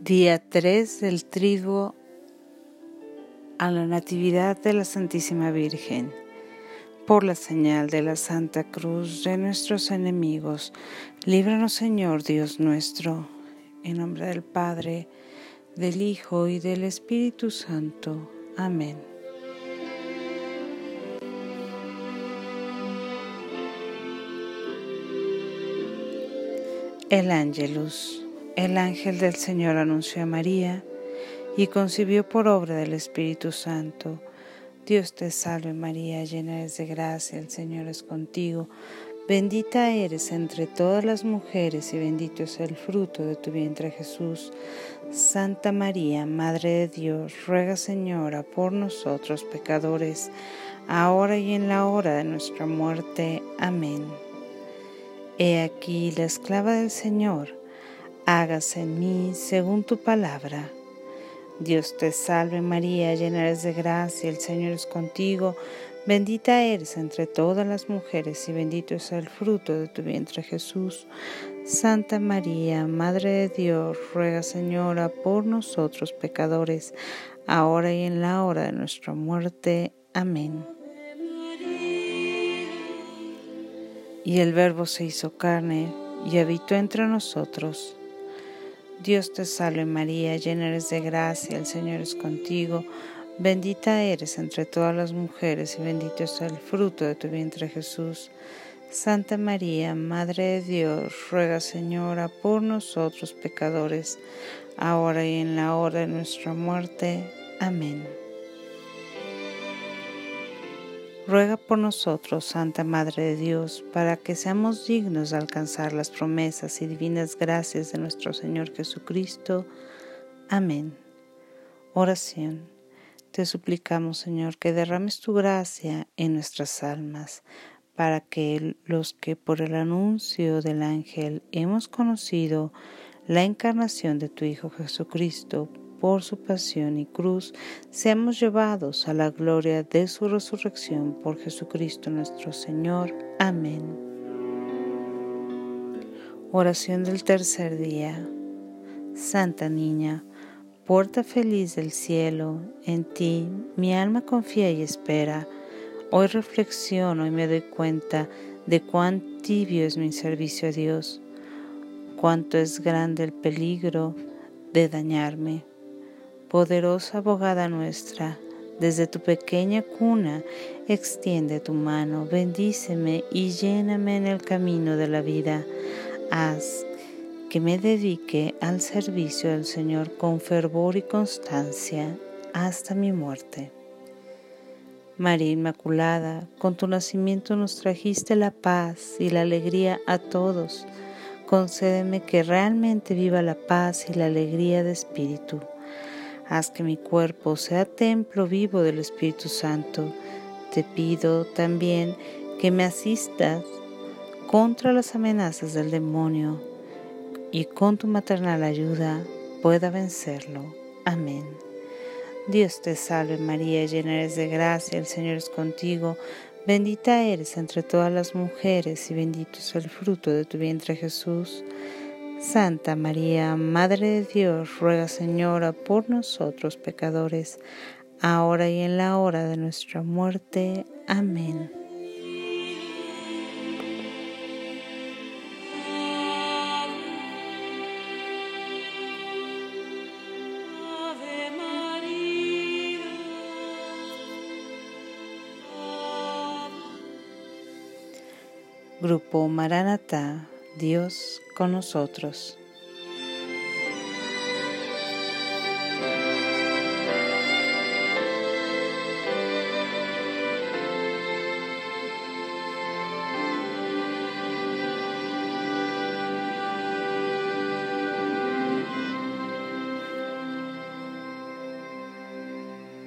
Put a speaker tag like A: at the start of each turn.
A: Día 3 del Triduo a la Natividad de la Santísima Virgen. Por la señal de la Santa Cruz de nuestros enemigos, líbranos, Señor Dios nuestro, en nombre del Padre, del Hijo y del Espíritu Santo. Amén. El Ángelus. El ángel del Señor anunció a María y concibió por obra del Espíritu Santo. Dios te salve María, llena eres de gracia, el Señor es contigo. Bendita eres entre todas las mujeres y bendito es el fruto de tu vientre Jesús. Santa María, Madre de Dios, ruega Señora por nosotros pecadores, ahora y en la hora de nuestra muerte. Amén. He aquí la esclava del Señor, hágase en mí según tu palabra. Dios te salve María, llena eres de gracia, el Señor es contigo, bendita eres entre todas las mujeres y bendito es el fruto de tu vientre Jesús. Santa María, Madre de Dios, ruega Señora por nosotros pecadores, ahora y en la hora de nuestra muerte. Amén. Y el Verbo se hizo carne y habitó entre nosotros. Dios te salve María, llena eres de gracia, el Señor es contigo, bendita eres entre todas las mujeres y bendito es el fruto de tu vientre Jesús. Santa María, Madre de Dios, ruega Señora por nosotros pecadores, ahora y en la hora de nuestra muerte. Amén. Ruega por nosotros, Santa Madre de Dios, para que seamos dignos de alcanzar las promesas y divinas gracias de nuestro Señor Jesucristo. Amén. Oración. Te suplicamos, Señor, que derrames tu gracia en nuestras almas, para que los que por el anuncio del ángel hemos conocido la encarnación de tu Hijo Jesucristo, por su pasión y cruz, seamos llevados a la gloria de su resurrección por Jesucristo nuestro Señor. Amén. Oración del tercer día. Santa Niña, puerta feliz del cielo, en ti mi alma confía y espera. Hoy reflexiono y me doy cuenta de cuán tibio es mi servicio a Dios, cuánto es grande el peligro de dañarme. Poderosa abogada nuestra, desde tu pequeña cuna, extiende tu mano, bendíceme y lléname en el camino de la vida. Haz que me dedique al servicio del Señor con fervor y constancia hasta mi muerte. María Inmaculada, con tu nacimiento nos trajiste la paz y la alegría a todos. Concédeme que realmente viva la paz y la alegría de espíritu. Haz que mi cuerpo sea templo vivo del Espíritu Santo. Te pido también que me asistas contra las amenazas del demonio y con tu maternal ayuda pueda vencerlo. Amén. Dios te salve María, llena eres de gracia, el Señor es contigo. Bendita eres entre todas las mujeres y bendito es el fruto de tu vientre Jesús. Santa María, Madre de Dios, ruega Señora por nosotros pecadores, ahora y en la hora de nuestra muerte. Amén. Grupo Maranatá, Dios con nosotros.